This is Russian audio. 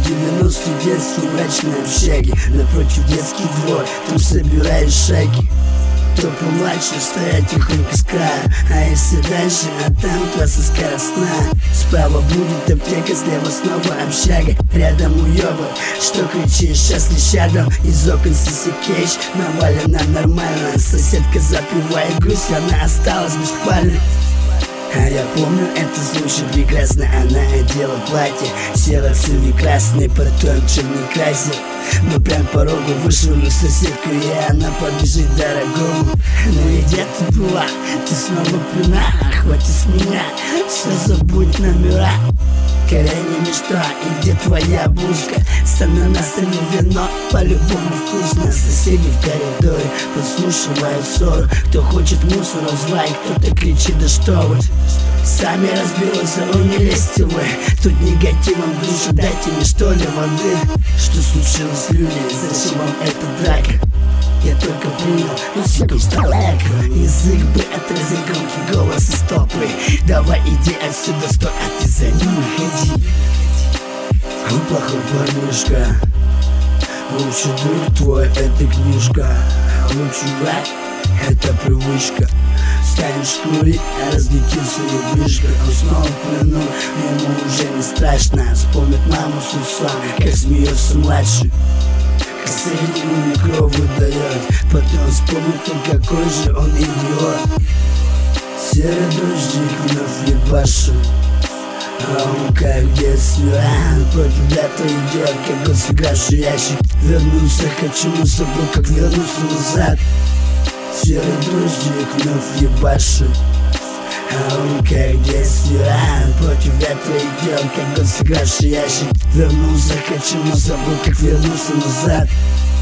90-й детский мрачной общаги, напротив детский двор, там собираешь шаги. Кто помладше, стоять тихонько с края, а если дальше, а там трасса скоростная. Справа будет аптека, слева снова общага. Рядом уёбок, что кричишь, сейчас лишь рядом. Из окон сисикейш, навалена нормально. Соседка запивает грусть, она осталась беспальной. А я помню этот случай прекрасно. Она одела платье, села в синий красный, потом черный красил. Но прям к порогу вышел на соседку, и она побежит дорогому. Ну и где ты была? Ты снова пьяна? Хватит с меня, все забудь номера. Колени мечта, и где твоя блузка? С ананасами вино, по-любому вкусно. Соседи в коридоре подслушивают ссору. Кто хочет мусора зла, и кто-то кричит: да что вы, сами разберутся, ну не лезьте вы. Тут негативом душу, дайте мне что ли воды. Что случилось, люди, зачем вам эта драка? Я только принял, но слишком сталек. Язык бы отразил громкий голос и стопы. Давай иди отсюда, стой, а ты за ним ходи. Он плохой парнишка, лучший друг твой это книжка. Лучший враг это привычка. Станешь курить, а разлетится лягушка. Он снова плену, ему уже не страшно. Вспомнит маму с усом, как смеется младший. Среднему микро выдает, потом вспомнит он, какой же он идиот. Серый дождик вновь ебашит, а он как в детстве, против лета идет, как был сыгравший ящик. Вернулся, хочу с собой, как вернулся назад. Серый дождик вновь ебашит, а он как в детстве, против ветра идет, как был сыгравший ящик. Вернулся, хочу с собой, как вернулся назад.